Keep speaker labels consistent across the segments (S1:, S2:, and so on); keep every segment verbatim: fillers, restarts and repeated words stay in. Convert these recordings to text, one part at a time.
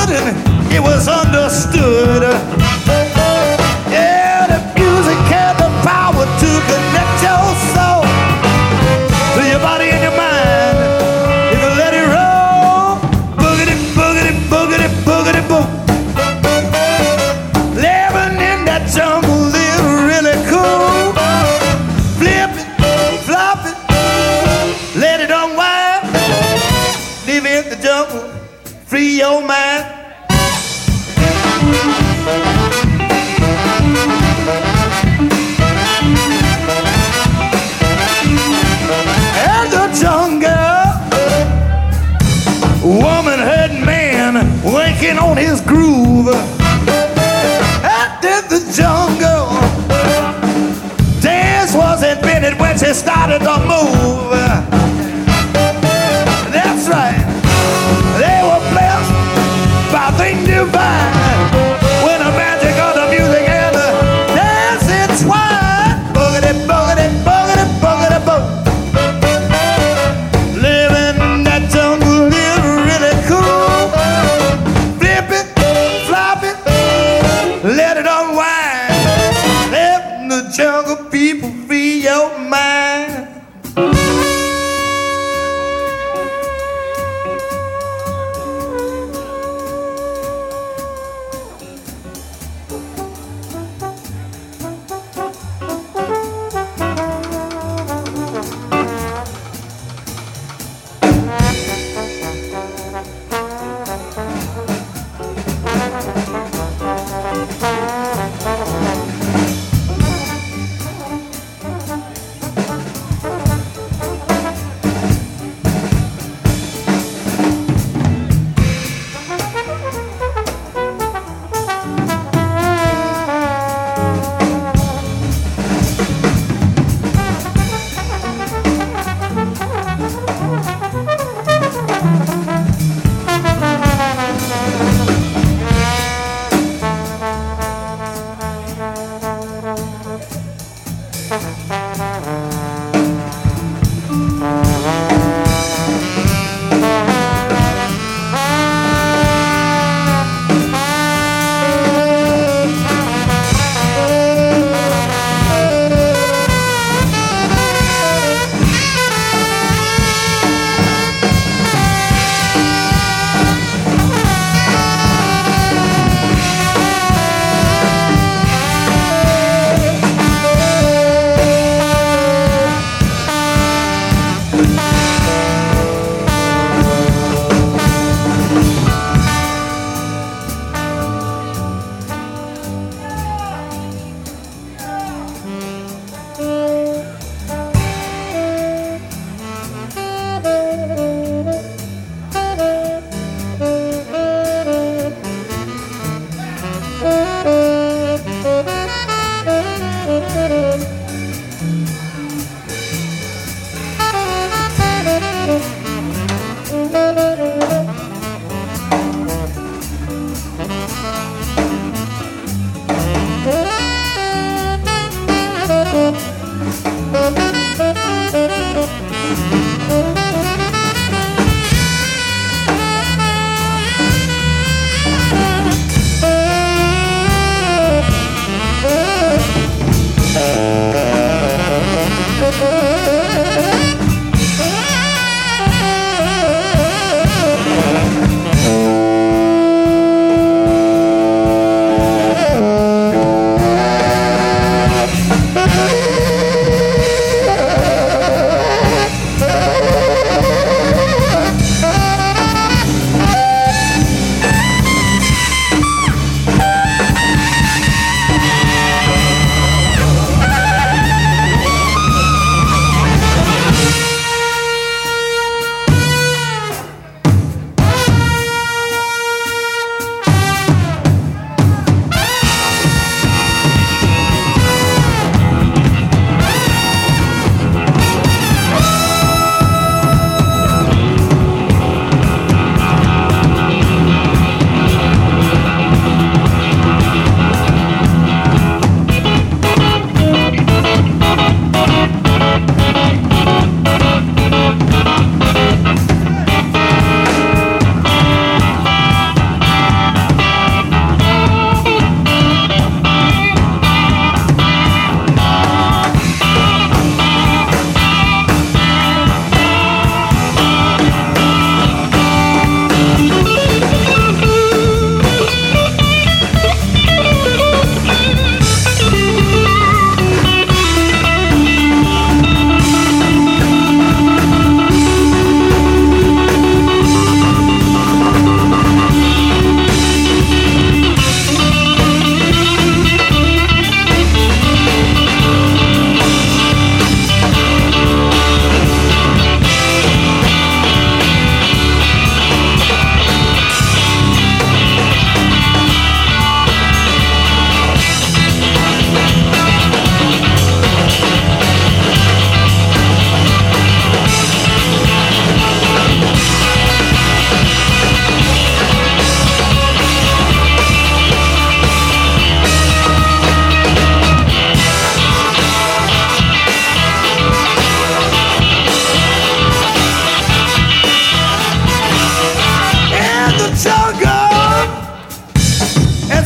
S1: and it was understood. Yeah, the music had the power to connect your soul to your body and your mind. If you let it roll, boogity, boogity, boogity, boogity, boom. Living in that jungle is really cool. Flip it, flop it, let it unwind. Live in the jungle, free your mind. And the jungle, woman heard man working on his groove. Out in the jungle, dance was invented when she started to move. That's right, they were blessed by the divine when the magic of the music and the dance entwined. Boogity, boogity, boogity, boogity, boom. Living in that jungle is really cool. Flip it, flop it, let it unwind. Let the jungle people free your mind.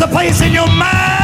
S1: a place in your mind.